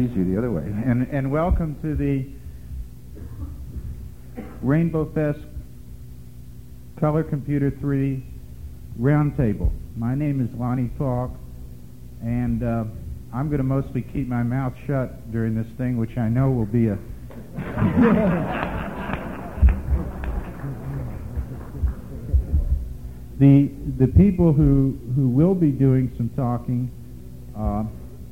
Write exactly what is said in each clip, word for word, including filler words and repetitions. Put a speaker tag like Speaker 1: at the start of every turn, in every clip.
Speaker 1: easier the other way. And, and welcome to the Rainbow Fest Color Computer three Roundtable. My name is Lonnie Falk, and uh, I'm going to mostly keep my mouth shut during this thing, which I know will be a... the the people who, who will be doing some talking uh,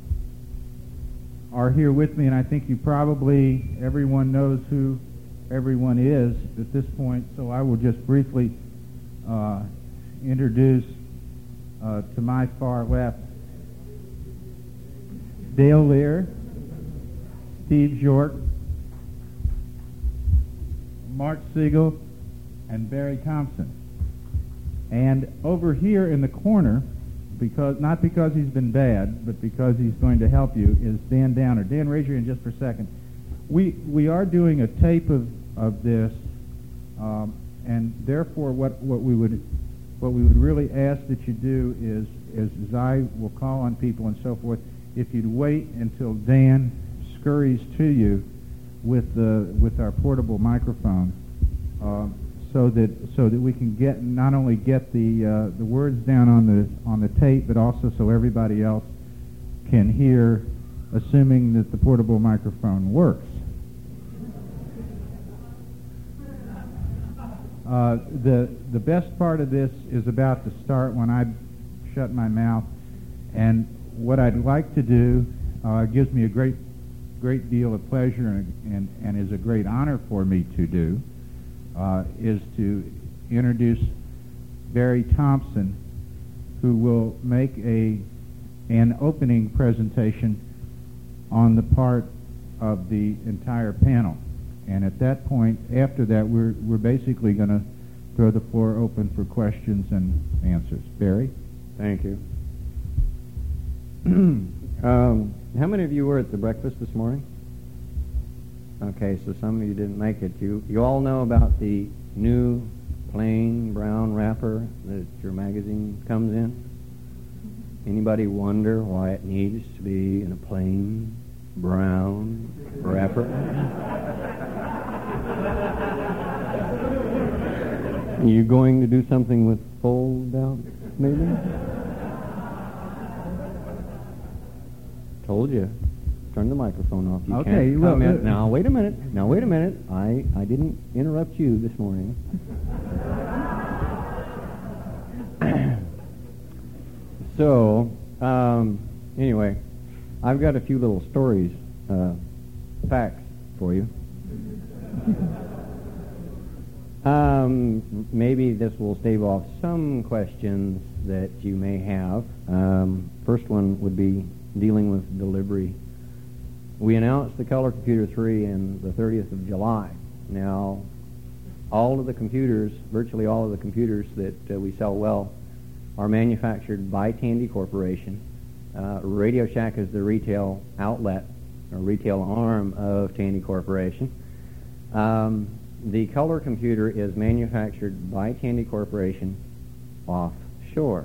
Speaker 1: are here with me, and I think you probably, everyone knows who everyone is at this point, so I will just briefly uh, introduce uh, to my far left Dale Lear, Steve York, Mark Siegel, and Barry Thompson. And over here in the corner, because not because he's been bad, but because he's going to help you, is Dan Downer. Dan, raise your hand just for a second. We we are doing a tape of of this, um, and therefore, what what we would what we would really ask that you do is is, is I will call on people and so forth. If you'd wait until Dan scurries to you with the with our portable microphone, uh, so that so that we can get not only get the uh, the words down on the on the tape, but also so everybody else can hear, assuming that the portable microphone works. Uh, the the best part of this is about to start when I shut my mouth, and what I'd like to do uh, gives me a great great deal of pleasure and, and, and is a great honor for me to do, uh, is to introduce Barry Thompson, who will make a an opening presentation on the part of the entire panel. And at that point, after that, we're we're basically going to throw the floor open for questions and answers. Barry?
Speaker 2: Thank you. um, how many of you were at the breakfast this morning? Okay, so some of you didn't make it. You you all know about the new plain brown wrapper that your magazine comes in? Anybody wonder why it needs to be in a plain brown wrapper? Are you going to do something with fold out, maybe? Told you. Turn the microphone off. You
Speaker 1: okay,
Speaker 2: can't
Speaker 1: well,
Speaker 2: comment.
Speaker 1: Uh,
Speaker 2: now, wait a minute. Now, wait a minute. I, I didn't interrupt you this morning. So, um, anyway, I've got a few little stories, uh, facts for you. Um, maybe this will stave off some questions that you may have. Um, first one would be dealing with delivery. We announced the Color Computer three on the thirtieth of July. Now, all of the computers, virtually all of the computers that uh, we sell well, are manufactured by Tandy Corporation. Uh, Radio Shack is the retail outlet, or retail arm of Tandy Corporation. Um, the Color Computer is manufactured by Tandy Corporation offshore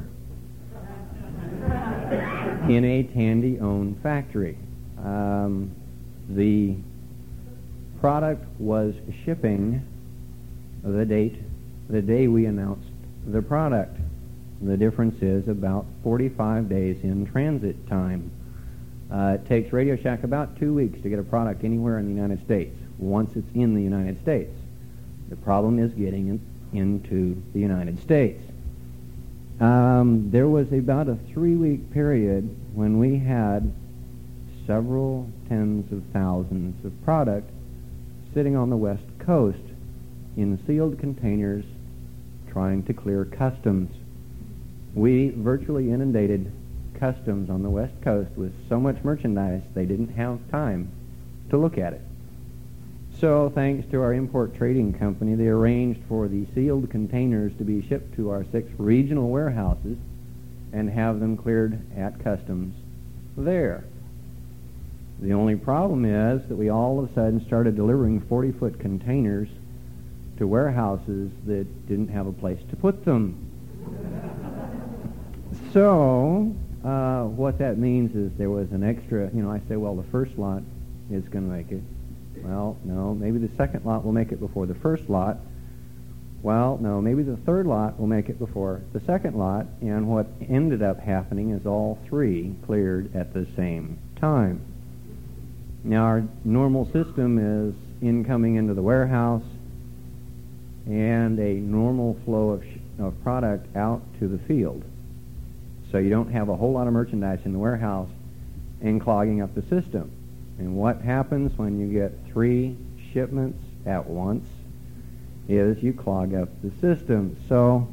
Speaker 2: in a Tandy-owned factory. Um, the product was shipping the date, the day we announced the product. The difference is about forty-five days in transit time. Uh, it takes Radio Shack about two weeks to get a product anywhere in the United States, once it's in the United States. The problem is getting it into the United States. Um, there was about a three-week period when we had several tens of thousands of product sitting on the West Coast in sealed containers trying to clear customs. We virtually inundated customs on the West Coast with so much merchandise they didn't have time to look at it. So, thanks to our import trading company, they arranged for the sealed containers to be shipped to our six regional warehouses and have them cleared at customs there. The only problem is that we all of a sudden started delivering forty-foot containers to warehouses that didn't have a place to put them. So, Uh, what that means is there was an extra, you know, I say, well, the first lot is going to make it. Well, no, maybe the second lot will make it before the first lot. Well, no, maybe the third lot will make it before the second lot. And what ended up happening is all three cleared at the same time. Now, our normal system is incoming into the warehouse and a normal flow of, sh- of product out to the field. So you don't have a whole lot of merchandise in the warehouse and clogging up the system. And what happens when you get three shipments at once is you clog up the system. So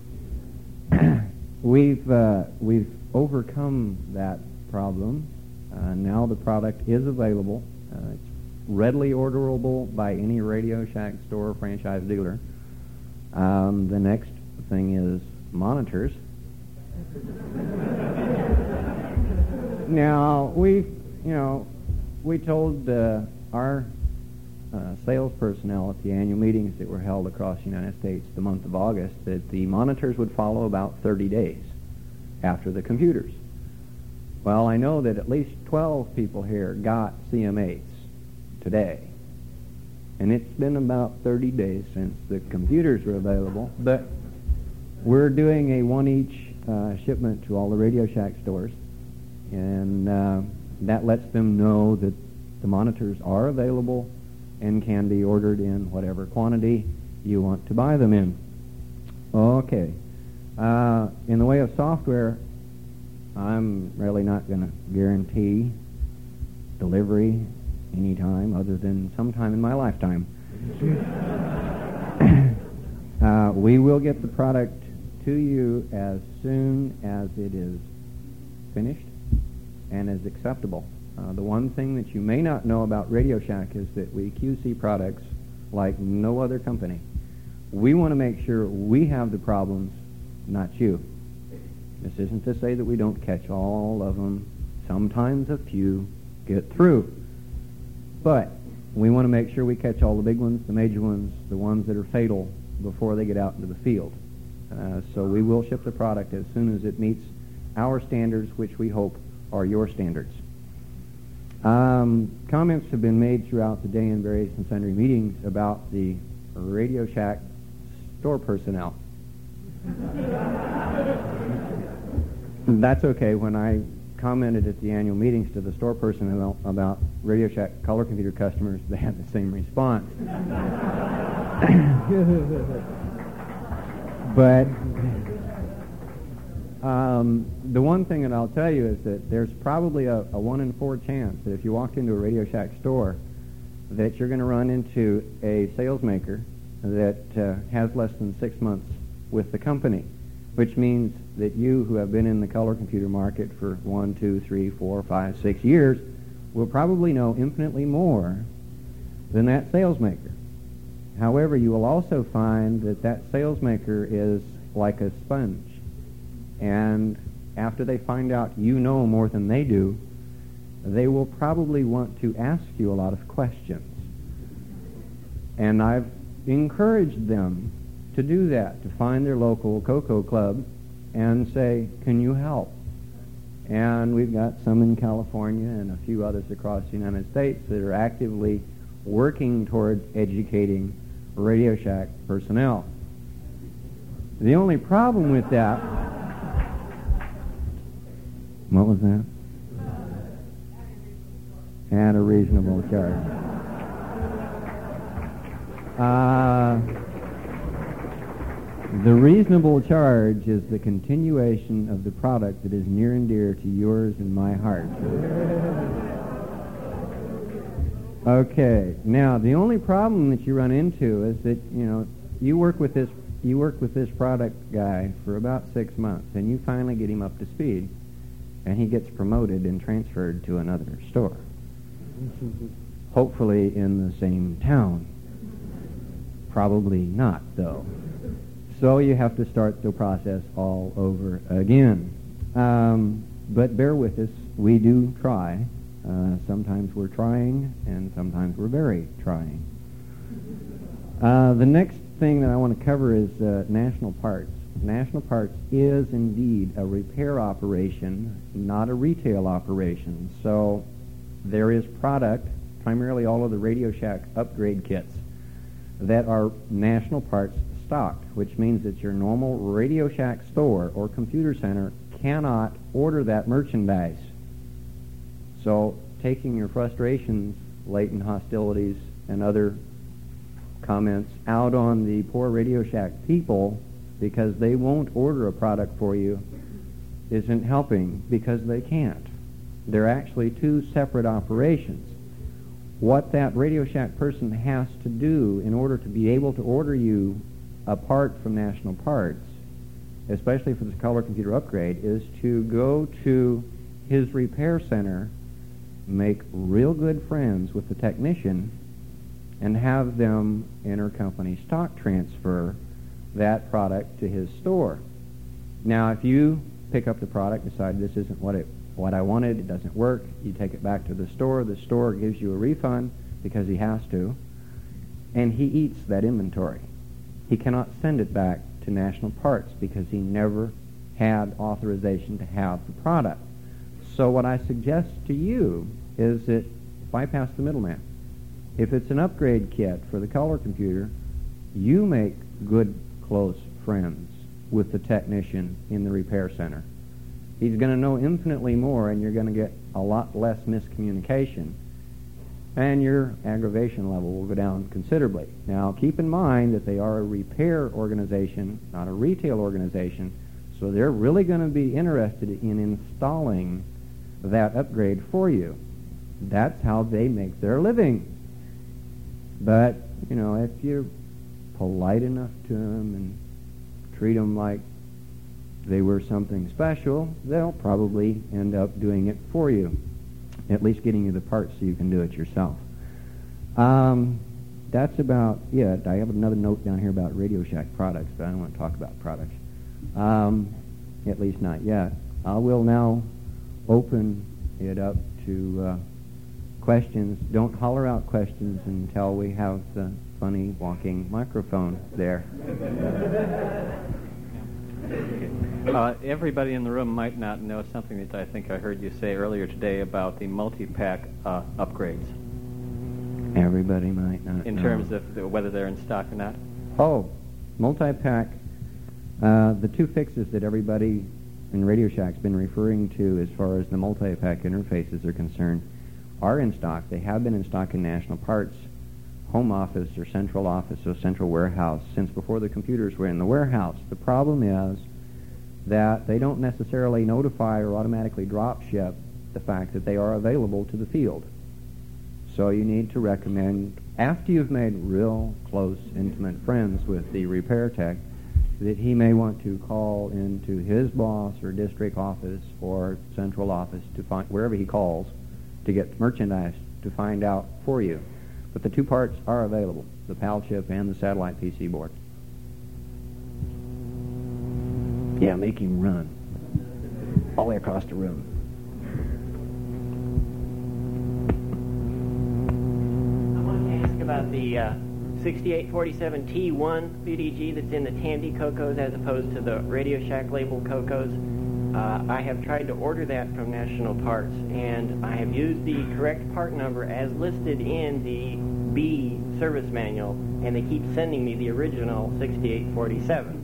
Speaker 2: we've uh, we've overcome that problem. Uh, now the product is available. Uh, it's readily orderable by any Radio Shack store or franchise dealer. Um, the next thing is monitors. Now we, you know, we told uh, our uh, sales personnel at the annual meetings that were held across the United States the month of August that the monitors would follow about thirty days after the computers. Well, I know that at least twelve people here got C M eights today, and it's been about thirty days since the computers were available, but we're doing a one each uh, shipment to all the Radio Shack stores, and uh, that lets them know that the monitors are available and can be ordered in whatever quantity you want to buy them in. Okay. Uh, in the way of software, I'm really not going to guarantee delivery anytime other than sometime in my lifetime. uh, we will get the product to you as soon as it is finished and is acceptable. Uh, the one thing that you may not know about Radio Shack is that we Q C products like no other company. We want to make sure we have the problems, not you. This isn't to say that we don't catch all of them. Sometimes a few get through. But we want to make sure we catch all the big ones, the major ones, the ones that are fatal before they get out into the field. Uh, so we will ship the product as soon as it meets our standards, which we hope are your standards. Um, comments have been made throughout the day in various and sundry meetings about the Radio Shack store personnel. That's okay. When I commented at the annual meetings to the store personnel about Radio Shack color computer customers, they had the same response. But um, the one thing that I'll tell you is that there's probably a, a one in four chance that if you walk into a Radio Shack store that you're going to run into a sales maker that uh, has less than six months with the company, which means that you who have been in the color computer market for one, two, three, four, five, six years will probably know infinitely more than that sales maker. However, you will also find that that sales maker is like a sponge. And after they find out you know more than they do, they will probably want to ask you a lot of questions. And I've encouraged them to do that, to find their local Cocoa Club and say, can you help? And we've got some in California and a few others across the United States that are actively working toward educating Radio Shack personnel. The only problem with that... What was that? At a reasonable charge. Uh, the reasonable charge is the continuation of the product that is near and dear to yours and my heart. Okay. Now, the only problem that you run into is that, you know, you work with this you work with this product guy for about six months, and you finally get him up to speed, and he gets promoted and transferred to another store, hopefully in the same town. Probably not, though. So you have to start the process all over again. Um, but bear with us. We do try. Uh, sometimes we're trying, and sometimes we're very trying. Uh, the next thing that I want to cover is uh, national parts. National Parts is indeed a repair operation, not a retail operation. So there is product, primarily all of the Radio Shack upgrade kits, that are National Parts stocked, which means that your normal Radio Shack store or computer center cannot order that merchandise. So taking your frustrations, latent hostilities, and other comments out on the poor Radio Shack people because they won't order a product for you isn't helping, because they can't. They're actually two separate operations. What that Radio Shack person has to do in order to be able to order you apart from National Parts, especially for the color computer upgrade, is to go to his repair center, make real good friends with the technician, and have them intercompany stock transfer that product to his store. Now, if you pick up the product, decide this isn't what it what I wanted, it doesn't work, you take it back to the store, the store gives you a refund because he has to, and he eats that inventory. He cannot send it back to National Parts because he never had authorization to have the product. So what I suggest to you is that bypass the middleman. If it's an upgrade kit for the color computer, you make good, close friends with the technician in the repair center. He's going to know infinitely more, and you're going to get a lot less miscommunication, and your aggravation level will go down considerably. Now, keep in mind that they are a repair organization, not a retail organization, so they're really going to be interested in installing that upgrade for you. That's how they make their living. But, you know, if you're polite enough to them and treat them like they were something special, they'll probably end up doing it for you, at least getting you the parts so you can do it yourself. Um, that's about it. I have another note down here about Radio Shack products, but I don't want to talk about products, um, at least not yet. I will now open it up to uh, questions. Don't holler out questions until we have the funny walking microphone there.
Speaker 3: Uh, everybody in the room might not know something that I think I heard you say earlier today about the multi-pack uh, upgrades.
Speaker 2: Everybody might not
Speaker 3: In
Speaker 2: know.
Speaker 3: terms of the, whether they're in stock or not?
Speaker 2: Oh, multi-pack. Uh, the two fixes that everybody in Radio Shack's been referring to as far as the multi-pack interfaces are concerned are in stock. They have been in stock in National Parts home office or central office or central warehouse since before the computers were in the warehouse. The problem is that they don't necessarily notify or automatically drop ship the fact that they are available to the field. So you need to recommend, after you've made real close, intimate friends with the repair tech, that he may want to call into his boss or district office or central office to find wherever he calls to get merchandise to find out for you. But the two parts are available, the PAL chip and the satellite P C board. Yeah, make him run all the way across the room.
Speaker 4: I wanted to ask about the uh, sixty-eight forty-seven T one V D G that's in the Tandy Cocos as opposed to the Radio Shack labeled Cocos. Uh, I have tried to order that from National Parts, and I have used the correct part number as listed in the B service manual, and they keep sending me the original sixty-eight forty-seven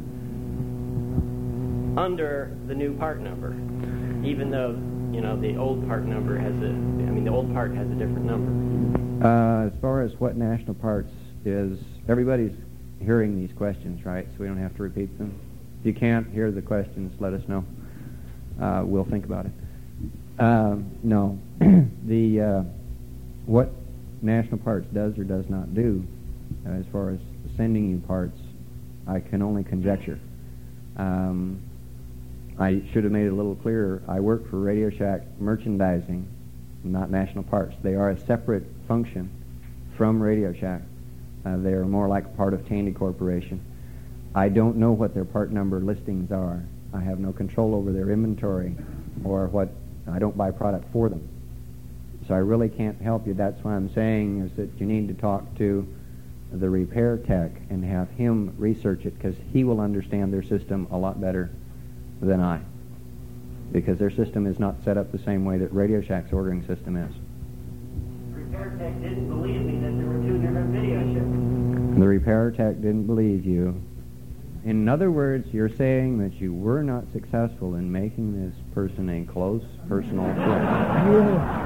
Speaker 4: under the new part number, even though, you know, the old part number has a, I mean, the old part has a different number.
Speaker 2: Uh, as far as what National Parts is, everybody's hearing these questions, right? So we don't have to repeat them. If you can't hear the questions, let us know. Uh, we'll think about it. Uh, no, the uh, what National Parts does or does not do, uh, as far as sending you parts, I can only conjecture. Um, I should have made it a little clearer. I work for Radio Shack Merchandising, not National Parts. They are a separate function from Radio Shack. Uh, they are more like a part of Tandy Corporation. I don't know what their part number listings are. I have no control over their inventory or what. I don't buy product for them. So I really can't help you. That's why I'm saying is that you need to talk to the repair tech and have him research it, because he will understand their system a lot better than I, because their system is not set up the same way that Radio Shack's ordering system is.
Speaker 4: Repair tech didn't believe me that there were two different video ships.
Speaker 2: The repair tech didn't believe you. In other words, you're saying that you were not successful in making this person a close personal friend.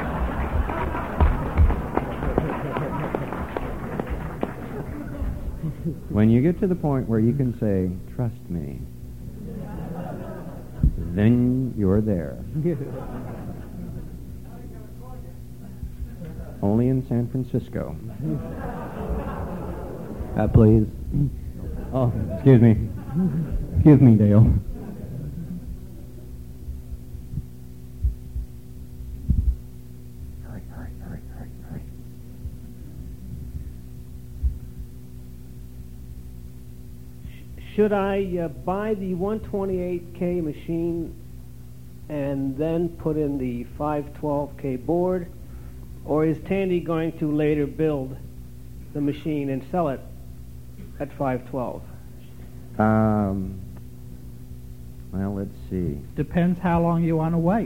Speaker 2: When you get to the point where you can say, trust me, then you're there. Only in San Francisco. Uh, please. Oh, excuse me. Excuse me, Dale. Hurry, hurry, hurry, hurry, hurry.
Speaker 5: Should I uh, buy the one twenty-eight K machine and then put in the five twelve K board, or is Tandy going to later build the machine and sell it at five twelve?
Speaker 2: Um, well, let's see.
Speaker 6: Depends how long you want to wait.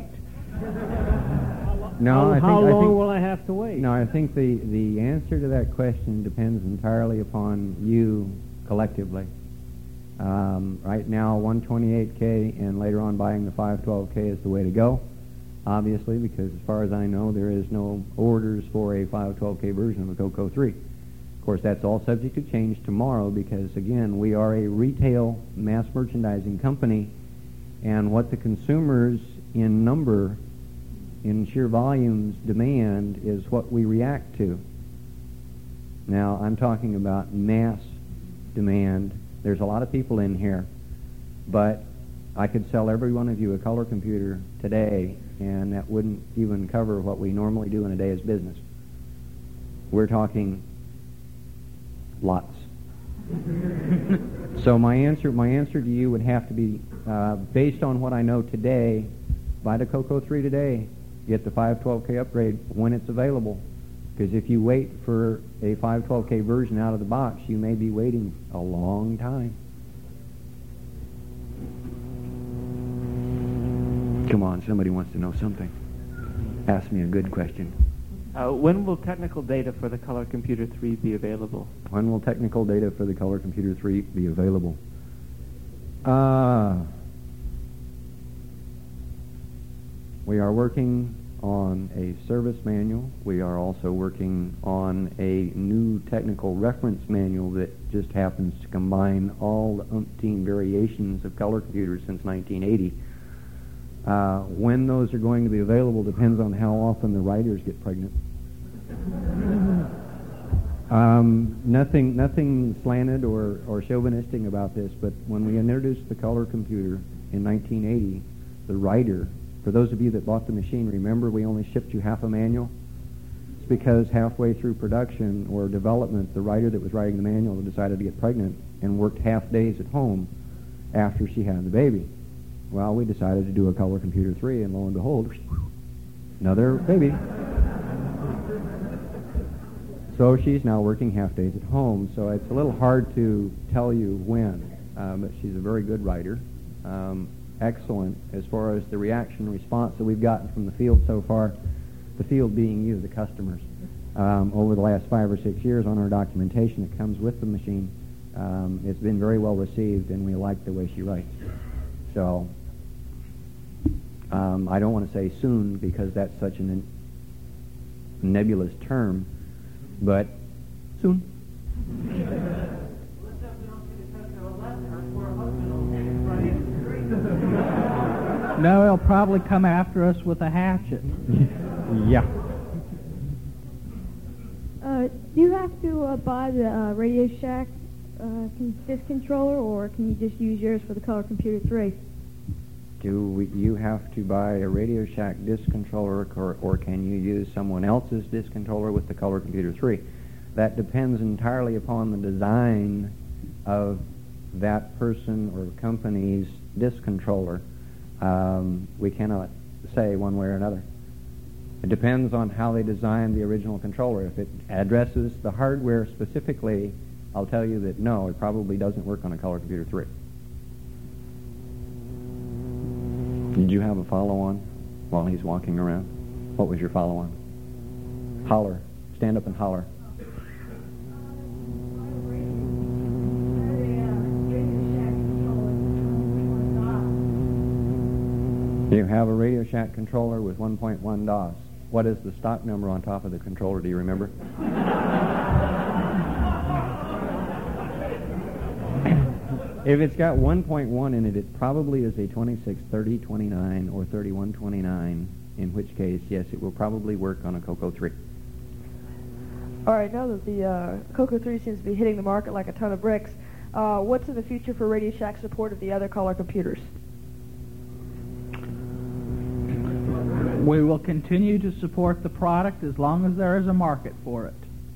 Speaker 2: No,
Speaker 5: how
Speaker 2: I think,
Speaker 5: how
Speaker 2: I
Speaker 5: long
Speaker 2: think,
Speaker 5: will I have to wait?
Speaker 2: No, I think the, the answer to that question depends entirely upon you collectively. Um, right now, one twenty-eight K and later on buying the five twelve K is the way to go, obviously, because as far as I know, there is no orders for a five twelve K version of the Coco three. Of course, that's all subject to change tomorrow because, again, we are a retail mass merchandising company, and what the consumers in number, in sheer volumes, demand is what we react to. Now, I'm talking about mass demand. There's a lot of people in here, but I could sell every one of you a color computer today, and that wouldn't even cover what we normally do in a day's business. We're talking lots. So my answer, my answer to you would have to be, uh, based on what I know today, buy the Coco three today, get the five twelve K upgrade when it's available. Because if you wait for a five twelve K version out of the box, you may be waiting a long time. Come on, somebody wants to know something. Ask me a good question.
Speaker 7: Uh, when will technical data for the Color Computer three be available?
Speaker 2: When will technical data for the Color Computer three be available? Uh, we are working on a service manual. We are also working on a new technical reference manual that just happens to combine all the umpteen variations of color computers since nineteen eighty. Uh, when those are going to be available depends on how often the writers get pregnant. Um, nothing, nothing slanted or, or chauvinistic about this, but when we introduced the color computer in nineteen eighty, the writer, for those of you that bought the machine, remember we only shipped you half a manual? It's because halfway through production or development, the writer that was writing the manual decided to get pregnant and worked half days at home after she had the baby. Well, we decided to do a Color Computer three, and lo and behold, another baby. So she's now working half days at home, so it's a little hard to tell you when, um, but she's a very good writer. Um, excellent as far as the reaction and response that we've gotten from the field so far, the field being you, the customers, um, over the last five or six years on our documentation that comes with the machine. Um, it's been very well received, and we like the way she writes. So um, I don't want to say soon because that's such a nebulous term, but soon.
Speaker 6: No, he'll probably come after us with a hatchet.
Speaker 2: Yeah.
Speaker 8: Uh, do you have to uh, buy the uh, Radio Shack uh, con- disc controller, or can you just use yours for the Color Computer three?
Speaker 2: Do we, you have to buy a Radio Shack disc controller, or, or can you use someone else's disc controller with the Color Computer three? That depends entirely upon the design of that person or company's disc controller. Um, we cannot say one way or another. It depends on how they designed the original controller. If it addresses the hardware specifically I'll tell you that no, it probably doesn't work on a Color Computer three. Did you have a follow-on while he's walking around? What was your follow-on? Holler. Stand up and holler. You have a Radio Shack controller with one point one DOS. What is the stock number on top of the controller? Do you remember? If it's got one point one in it, it probably is a twenty-six thirty twenty-nine or thirty-one twenty-nine, in which case, yes, it will probably work on a Coco three.
Speaker 9: All right, now that the uh, Coco three seems to be hitting the market like a ton of bricks, uh, what's in the future for Radio Shack support of the other color computers?
Speaker 6: We will continue to support the product as long as there is a market for it.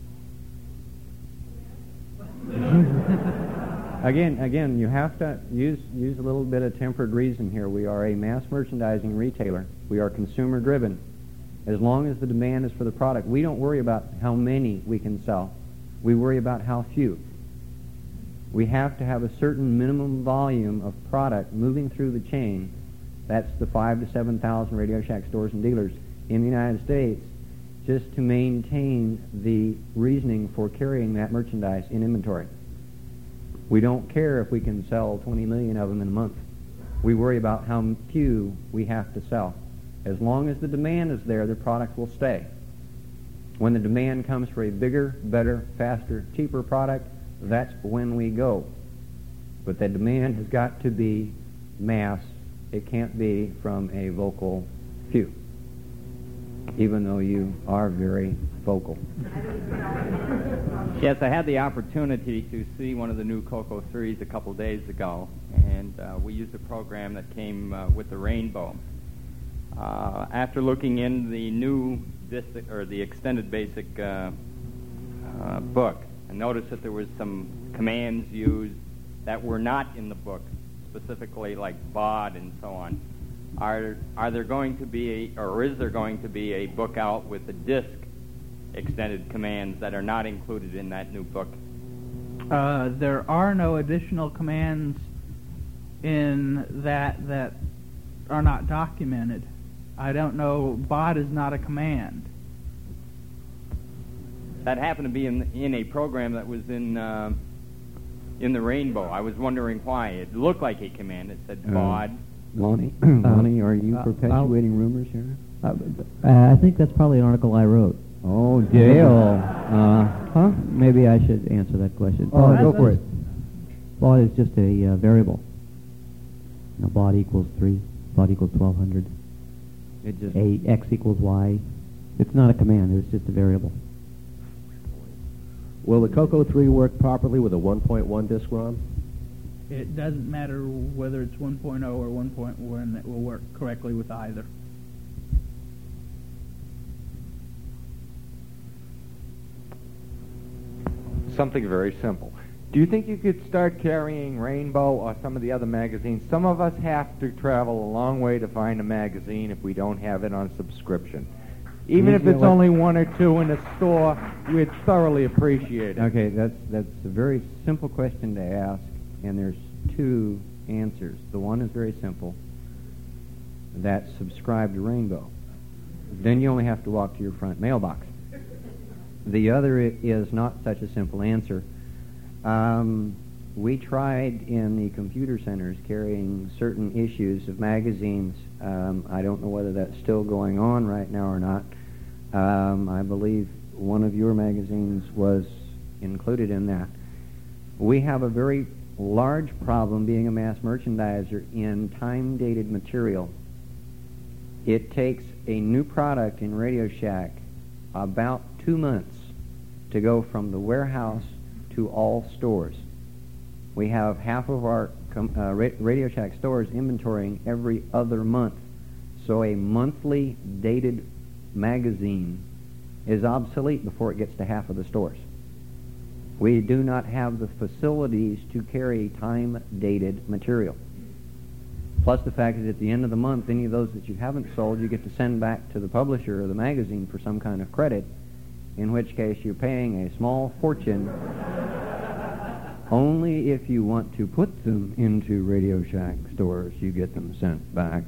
Speaker 2: Again, again, you have to use use a little bit of tempered reason here. We are a mass merchandising retailer. We are consumer driven. As long as the demand is for the product, we don't worry about how many we can sell. We worry about how few. We have to have a certain minimum volume of product moving through the chain. That's the five to seven thousand Radio Shack stores and dealers in the United States, just to maintain the reasoning for carrying that merchandise in inventory. We don't care if we can sell twenty million of them in a month. We worry about how few we have to sell. As long as the demand is there, the product will stay. When the demand comes for a bigger, better, faster, cheaper product, that's when we go. But the demand has got to be mass. It can't be from a vocal few, even though you are very vocal.
Speaker 10: Yes, I had the opportunity to see one of the new Coco threes a couple days ago, and uh, we used a program that came uh, with the Rainbow. Uh, after looking in the new basic, or the extended basic uh, uh, book, I noticed that there was some commands used that were not in the book, specifically like baud and so on. Are are there going to be, a, or is there going to be a book out with the disk extended commands that are not included in that new book?
Speaker 6: Uh, there are no additional commands in that that are not documented. I don't know. Baud is not a command.
Speaker 10: That happened to be in in a program that was in uh, in the Rainbow. I was wondering why. It looked like a command. It said baud.
Speaker 2: Uh, Lonnie, Lonnie, are you
Speaker 11: uh,
Speaker 2: perpetuating rumors here?
Speaker 11: Uh, uh, I think that's probably an article I wrote.
Speaker 2: Oh, Dale.
Speaker 11: Uh, huh? Maybe I should answer that question.
Speaker 2: Oh, go for it.
Speaker 11: Baud is just a uh, variable. Now, baud equals three. Baud equals twelve hundred.
Speaker 2: It just
Speaker 11: a x equals y. It's not a command. It's just a variable.
Speaker 12: Will the Coco three work properly with a one point one disk ROM?
Speaker 6: It doesn't matter whether it's one point oh or one point one. It will work correctly with either.
Speaker 13: Something very simple. Do you think you could start carrying Rainbow or some of the other magazines? Some of us have to travel a long way to find a magazine if we don't have it on subscription. Even if it's only one or two in a store, we'd thoroughly appreciate it.
Speaker 2: Okay, that's that's a very simple question to ask, and there's two answers. The one is very simple. That's subscribe to Rainbow. Then you only have to walk to your front mailbox. The other is not such a simple answer. Um, we tried in the computer centers carrying certain issues of magazines. Um, I don't know whether that's still going on right now or not. Um, I believe one of your magazines was included in that. We have a very large problem being a mass merchandiser in time-dated material. It takes a new product in Radio Shack about two months to go from the warehouse to all stores. We have half of our com- uh, Radio Shack stores inventorying every other month. So a monthly dated magazine is obsolete before it gets to half of the stores. We do not have the facilities to carry time-dated material. Plus the fact that at the end of the month, any of those that you haven't sold, you get to send back to the publisher or the magazine for some kind of credit, in which case you're paying a small fortune Only if you want to put them into Radio Shack stores, you get them sent back.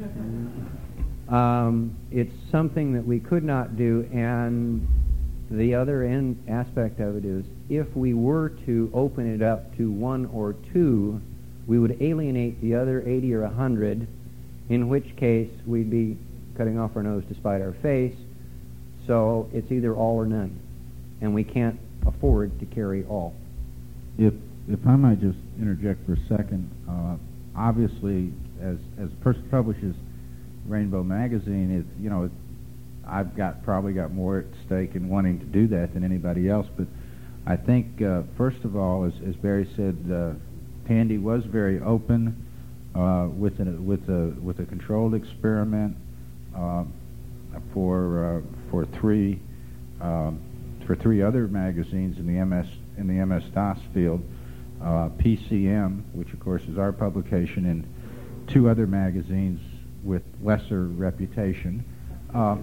Speaker 2: Um, it's something that we could not do, and the other end aspect of it is if we were to open it up to one or two, we would alienate the other eighty or one hundred, in which case we'd be cutting off our nose to spite our face. So it's either all or none, and we can't afford to carry all.
Speaker 1: If if I might just interject for a second, uh, obviously, as as a person who publishes Rainbow Magazine, is you know, I've got probably got more at stake in wanting to do that than anybody else. But I think uh, first of all, as as Barry said, uh, Tandy was very open uh, with a with a with a controlled experiment uh, for uh, for three um, for three other magazines in the M S in the M S DOS field, uh, P C M, which of course is our publication, and two other magazines with lesser reputation, uh,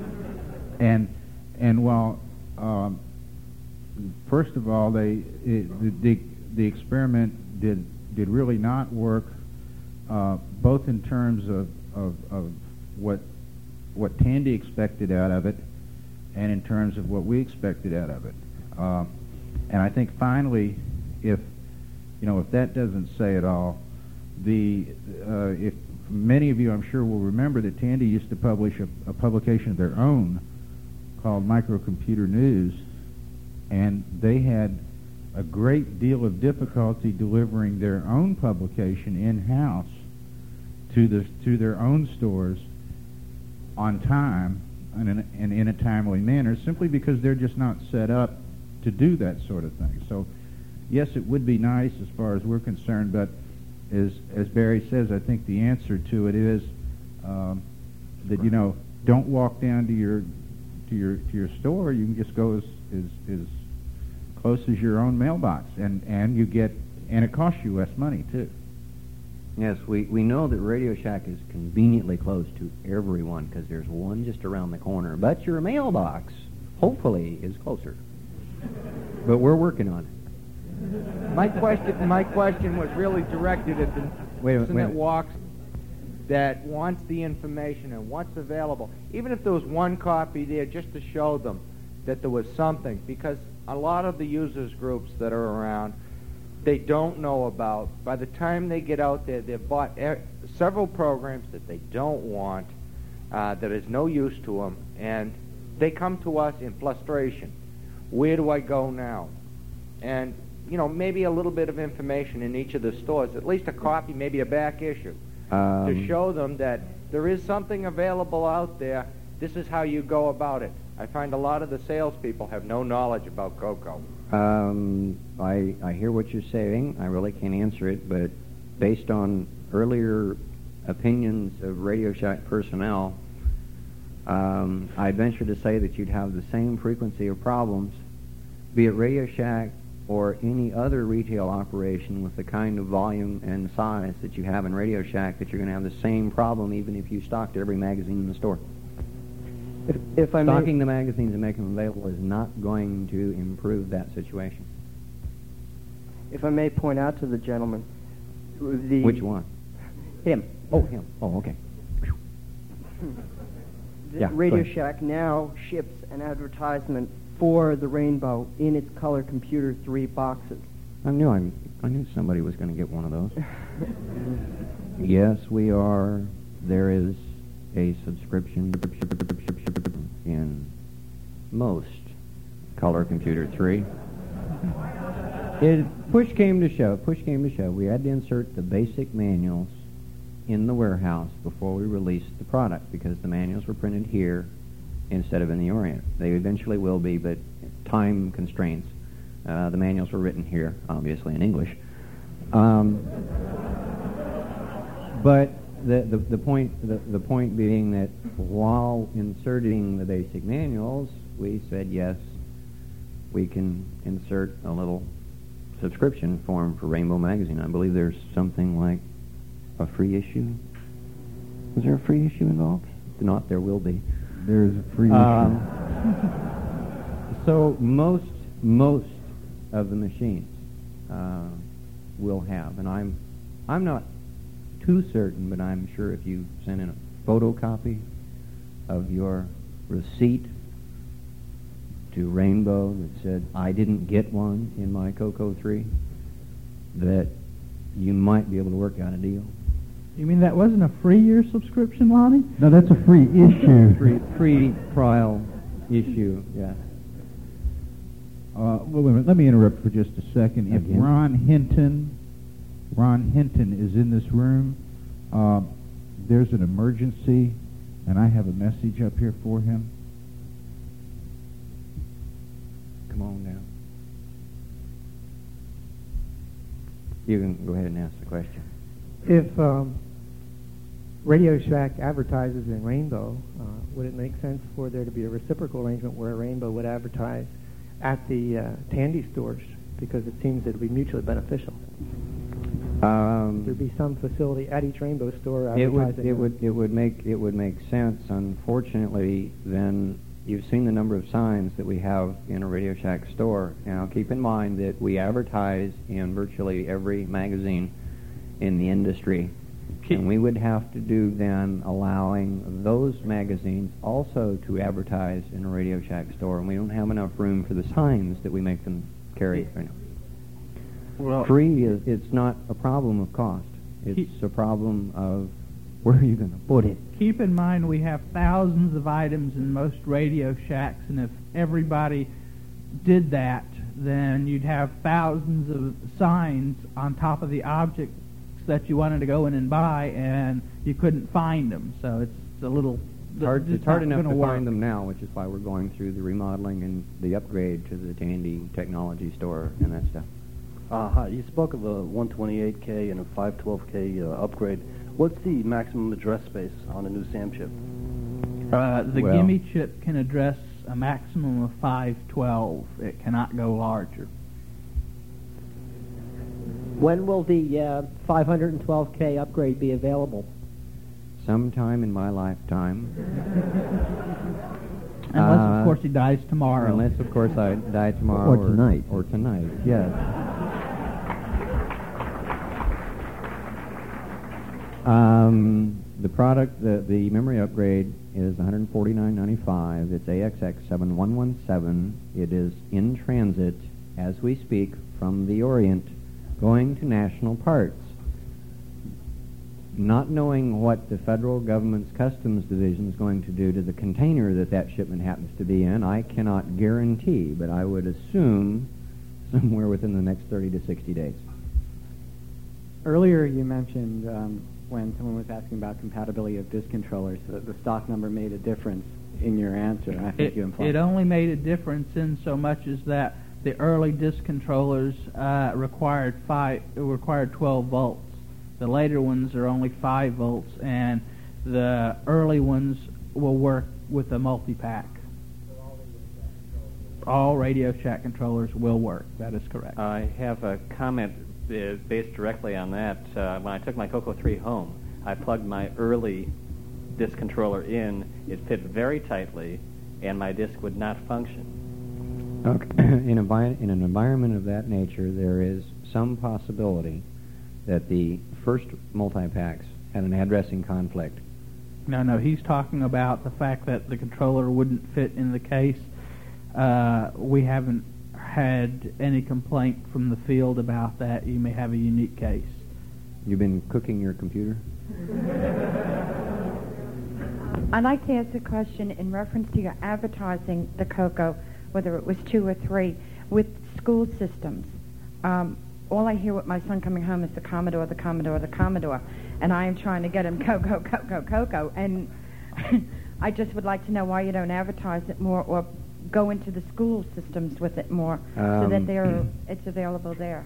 Speaker 1: and and while um, first of all they it, the, the the experiment did did really not work, uh, both in terms of, of of what what Tandy expected out of it, and in terms of what we expected out of it. Uh, and I think finally, if you know, if that doesn't say it all, the uh, if many of you, I'm sure, will remember that Tandy used to publish a, a publication of their own called Microcomputer News, and they had a great deal of difficulty delivering their own publication in-house to the to their own stores on time and in, and in a timely manner, simply because they're just not set up to do that sort of thing. So, yes, it would be nice as far as we're concerned, but as as Barry says, I think the answer to it is um, that you know, don't walk down to your to your to your store. You can just go as as, as close as your own mailbox, and and you get and it costs you less money too.
Speaker 2: Yes, we, we know that Radio Shack is conveniently close to everyone because there's one just around the corner. But your mailbox, hopefully, is closer. But we're working on it.
Speaker 13: My question, my question was really directed at the
Speaker 2: wait,
Speaker 13: person
Speaker 2: wait,
Speaker 13: that walks, that wants the information and what's available. Even if there was one copy there, just to show them that there was something, because a lot of the users groups that are around, they don't know about. By the time they get out there, they've bought er- several programs that they don't want, uh, that is no use to them, and they come to us in frustration. Where do I go now? And, you know, maybe a little bit of information in each of the stores, at least a copy, maybe a back issue,
Speaker 2: um,
Speaker 13: to show them that there is something available out there. This is how you go about it. I find a lot of the salespeople have no knowledge about Coco.
Speaker 2: Um, I, I hear what you're saying. I really can't answer it, but based on earlier opinions of Radio Shack personnel, um, I venture to say that you'd have the same frequency of problems, be it Radio Shack or any other retail operation with the kind of volume and size that you have in Radio Shack, that you're going to have the same problem even if you stocked every magazine in the store.
Speaker 14: If, if I
Speaker 2: Stocking
Speaker 14: may,
Speaker 2: the magazines and making them available is not going to improve that situation.
Speaker 14: if I may point out to the gentleman, the
Speaker 2: Which one?
Speaker 14: him.
Speaker 2: Oh, him. Oh, okay.
Speaker 14: The
Speaker 2: Yeah, go
Speaker 14: Radio
Speaker 2: ahead.
Speaker 14: Shack now ships an advertisement for the Rainbow in its Color Computer three boxes.
Speaker 2: I knew I, I knew somebody was going to get one of those. Yes, we are. There is a subscription in most Color Computer three. It push came to shove. Push came to shove. We had to insert the basic manuals in the warehouse before we released the product because the manuals were printed here instead of in the Orient. They eventually will be, but time constraints. Uh, the manuals were written here, obviously in English. Um, but the, the, the point the, the point being that while inserting the basic manuals, we said yes, we can insert a little subscription form for Rainbow Magazine. I believe there's something like a free issue. Is there a free issue involved? If not, there will be.
Speaker 1: There's a free
Speaker 2: Um,
Speaker 1: issue.
Speaker 2: So most most of the machines uh, will have. And I'm, I'm not too certain, but I'm sure if you sent in a photocopy of your receipt to Rainbow that said, I didn't get one in my Coco three, that you might be able to work out a deal.
Speaker 6: You mean that wasn't a free year subscription, Lonnie?
Speaker 1: No, that's a free issue.
Speaker 2: free, free trial issue, yeah.
Speaker 1: Uh, well, wait a minute. Let me interrupt for just a second. If
Speaker 2: Again?
Speaker 1: Ron Hinton, Ron Hinton is in this room, uh, there's an emergency, and I have a message up here for him.
Speaker 2: Come on down. You can go ahead and ask the question.
Speaker 15: If um, Radio Shack advertises in Rainbow, uh, would it make sense for there to be a reciprocal arrangement where Rainbow would advertise at the uh, Tandy stores? Because it seems that it would be mutually beneficial.
Speaker 2: Um,
Speaker 15: There'd be some facility at each Rainbow store
Speaker 2: it would
Speaker 15: advertising.
Speaker 2: it would it would make it would make sense. Unfortunately, then you've seen the number of signs that we have in a Radio Shack store. Now, keep in mind that we advertise in virtually every magazine in the industry, and we would have to do then allowing those magazines also to advertise in a Radio Shack store, and we don't have enough room for the signs that we make them carry. You know.
Speaker 6: Well,
Speaker 2: Free is it's not a problem of cost. It's a problem of where are you going to put it.
Speaker 6: Keep in mind we have thousands of items in most Radio Shacks, and if everybody did that, then you'd have thousands of signs on top of the objects that you wanted to go in and buy, and you couldn't find them. So it's a little...
Speaker 2: It's hard, it's hard enough to
Speaker 6: work.
Speaker 2: find them now, which is why we're going through the remodeling and the upgrade to the Tandy Technology Store and that stuff.
Speaker 16: Uh, hi. You spoke of a one twenty-eight K and a five twelve K uh, upgrade. What's the maximum address space on a new SAM chip?
Speaker 6: Uh, the
Speaker 2: Well-
Speaker 6: Gimme chip can address a maximum of five twelve. It cannot go larger.
Speaker 17: When will the uh, five twelve K upgrade be available?
Speaker 2: Sometime in my lifetime.
Speaker 6: Unless,
Speaker 2: Uh,
Speaker 6: of course, he dies tomorrow.
Speaker 2: Unless, of course, I die tomorrow.
Speaker 11: Or tonight.
Speaker 2: Or tonight, yes. Um, the product, the, the memory upgrade is one forty-nine ninety-five. It's A X X seven one one seven. It is in transit as we speak from the Orient going to National Parts. Not knowing what the federal government's customs division is going to do to the container that that shipment happens to be in, I cannot guarantee, but I would assume somewhere within the next thirty to sixty days.
Speaker 18: Earlier you mentioned um, when someone was asking about compatibility of disk controllers that the stock number made a difference in your answer. I think
Speaker 6: It,
Speaker 18: you implied
Speaker 6: it only made a difference in so much as that the early disk controllers uh, required five required twelve volts. The later ones are only five volts, and the early ones will work with the multi-pack. All Radio Shack controllers will work. That is correct.
Speaker 3: I have a comment uh, based directly on that. Uh, when I took my Coco three home, I plugged my early disk controller in. It fit very tightly, and my disk would not function.
Speaker 2: Okay. in, envi- in an environment of that nature, there is some possibility that the first multi-packs had an addressing conflict.
Speaker 6: No, no, he's talking about the fact that the controller wouldn't fit in the case. Uh, we haven't had any complaint from the field about that. You may have a unique case.
Speaker 2: You've been cooking your computer?
Speaker 19: I'd like to ask a question in reference to your advertising the Coco, whether it was two or three, with school systems. Um, all I hear with my son coming home is the Commodore, the Commodore, the Commodore, and I am trying to get him Coco, Coco, Coco, and I just would like to know why you don't advertise it more or go into the school systems with it more so that
Speaker 2: Um,
Speaker 19: they're, it's available there.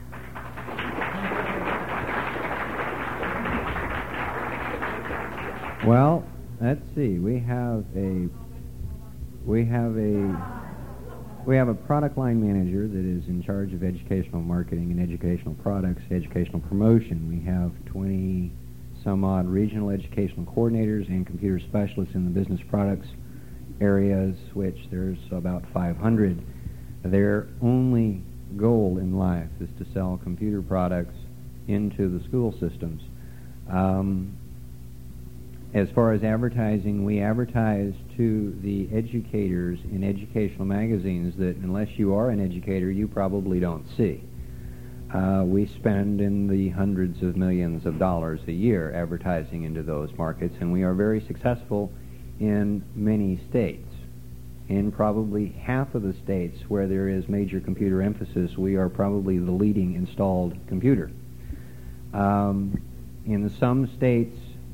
Speaker 2: Well, let's see. We have a we have a we have a product line manager that is in charge of educational marketing and educational products, educational promotion. We have twenty some odd regional educational coordinators and computer specialists in the business products areas, which there's about five hundred. Their only goal in life is to sell computer products into the school systems. Um, as far as advertising, we advertise to the educators in educational magazines that unless you are an educator, you probably don't see. Uh, we spend in the hundreds of millions of dollars a year advertising into those markets, and we are very successful in many states. In probably half of the states where there is major computer emphasis, we are probably the leading installed computer. Um, in some states,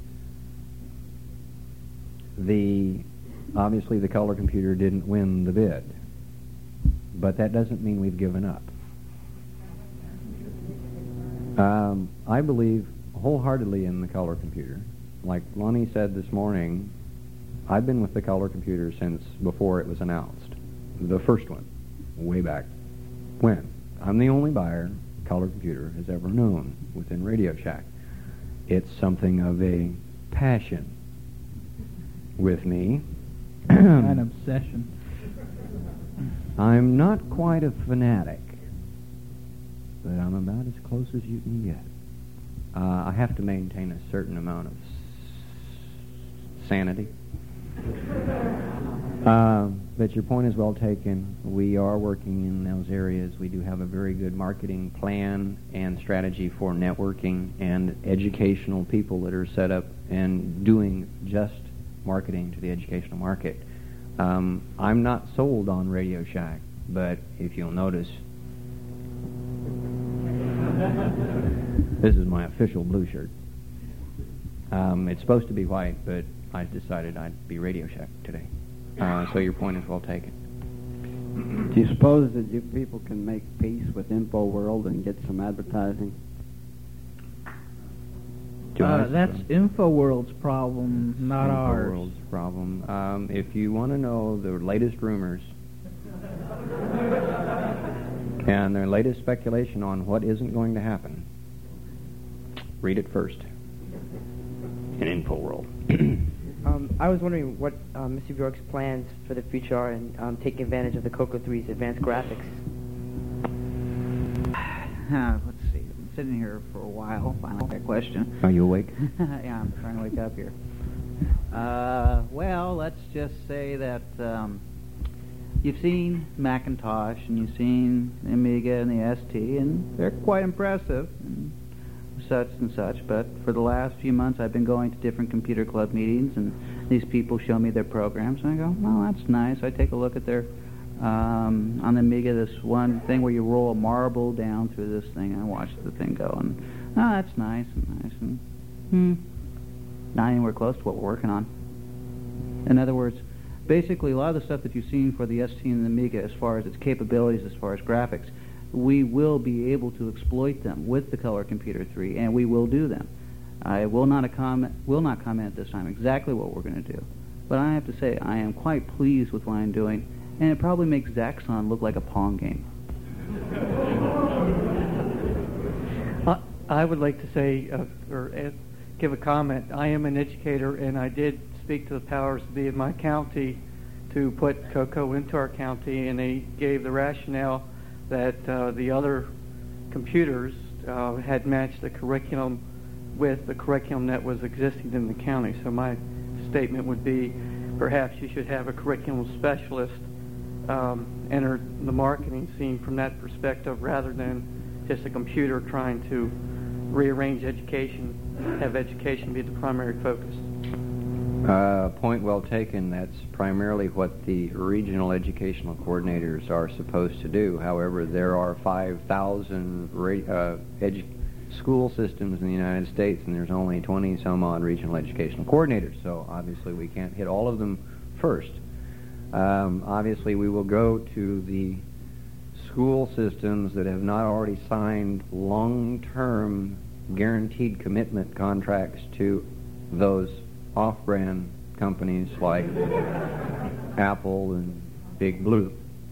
Speaker 2: the obviously the color computer didn't win the bid, but that doesn't mean we've given up. Um, I believe wholeheartedly in the color computer. Like Lonnie said this morning, I've been with the color computer since before it was announced. The first one, way back when. I'm the only buyer color computer has ever known within Radio Shack. It's something of a passion with me.
Speaker 6: An obsession.
Speaker 2: I'm not quite a fanatic, but I'm about as close as you can get. Uh, I have to maintain a certain amount of s- sanity. Uh, but your point is well taken. We are working in those areas. We do have a very good marketing plan and strategy for networking and educational people that are set up and doing just marketing to the educational market. Um, I'm not sold on Radio Shack, but if you'll notice, this is my official blue shirt. Um, it's supposed to be white, but I decided I'd be Radio Shack today. Uh, so your point is well taken.
Speaker 20: Do you suppose that you people can make peace with InfoWorld and get some advertising?
Speaker 6: Uh, that's InfoWorld's problem, not ours.
Speaker 2: InfoWorld's problem. Um, if you want to know the latest rumors and their latest speculation on what isn't going to happen, read it first in InfoWorld.
Speaker 14: um, I was wondering what uh, Mister Bjork's plans for the future are in um, taking advantage of the Coco three's advanced graphics.
Speaker 21: Uh, let's see. I'm sitting here for a while. Finally, got a question.
Speaker 2: Are you awake?
Speaker 21: Yeah, I'm trying to wake up here. Uh, well, let's just say that um, you've seen Macintosh and you've seen the Amiga and the S T, and they're quite impressive and such and such. But for the last few months, I've been going to different computer club meetings, and these people show me their programs, and I go, well, that's nice. I take a look at their Um, on the Amiga, this one thing where you roll a marble down through this thing, and I watch the thing go, and oh, that's nice and nice, and hmm, not anywhere close to what we're working on. In other words, basically a lot of the stuff that you've seen for the S T and the Amiga, as far as its capabilities, as far as graphics, we will be able to exploit them with the Color Computer three, and we will do them. I will not comment, will not comment at this time exactly what we're going to do, but I have to say I am quite pleased with what I'm doing. And it probably makes Zaxxon look like a Pong game.
Speaker 22: Uh, I would like to say, uh, or uh, give a comment. I am an educator, and I did speak to the powers to be in my county to put Coco into our county, and they gave the rationale that uh, the other computers uh, had matched the curriculum with the curriculum that was existing in the county. So my statement would be, perhaps you should have a curriculum specialist Um, enter the marketing scene from that perspective rather than just a computer trying to rearrange education, have education be the primary focus.
Speaker 2: Uh, point well taken. That's primarily what the regional educational coordinators are supposed to do. However, there are five thousand ra- uh, edu- school systems in the United States, and there's only twenty some odd regional educational coordinators, so obviously we can't hit all of them first. Um, obviously, we will go to the school systems that have not already signed long-term guaranteed commitment contracts to those off-brand companies like Apple and Big Blue.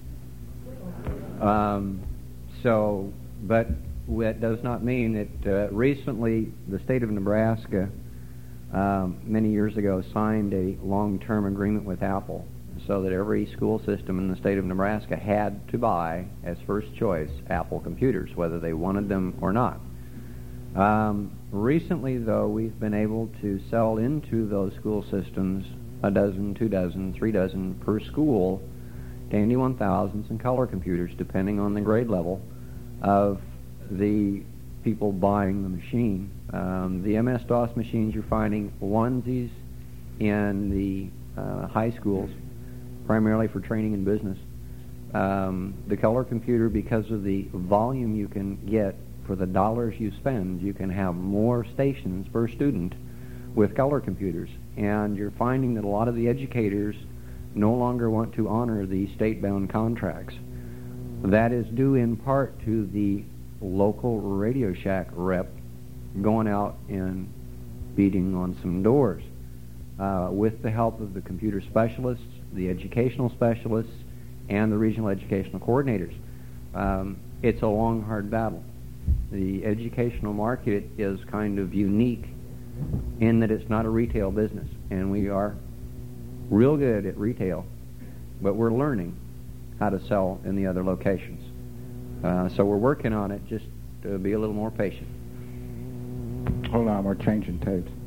Speaker 2: Um, so, but that does not mean that uh, recently the state of Nebraska, um, many years ago, signed a long-term agreement with Apple. so that every school system in the state of Nebraska had to buy, as first choice, Apple computers, whether they wanted them or not. Um, recently, though, we've been able to sell into those school systems a dozen, two dozen, three dozen per school, Tandy one thousands and color computers, depending on the grade level of the people buying the machine. Um, the M S DOS machines, you're finding onesies in the uh, high schools, primarily for training in business. Um, the color computer, because of the volume you can get for the dollars you spend, you can have more stations per student with color computers. And you're finding that a lot of the educators no longer want to honor the state-bound contracts. That is due in part to the local Radio Shack rep going out and beating on some doors. Uh, with the help of the computer specialists, the educational specialists, and the regional educational coordinators. Um, it's a long, hard battle. The educational market is kind of unique in that it's not a retail business, and we are real good at retail, but we're learning how to sell in the other locations. Uh, so we're working on it. Just to be a little more patient.
Speaker 4: Hold on, we're changing tapes.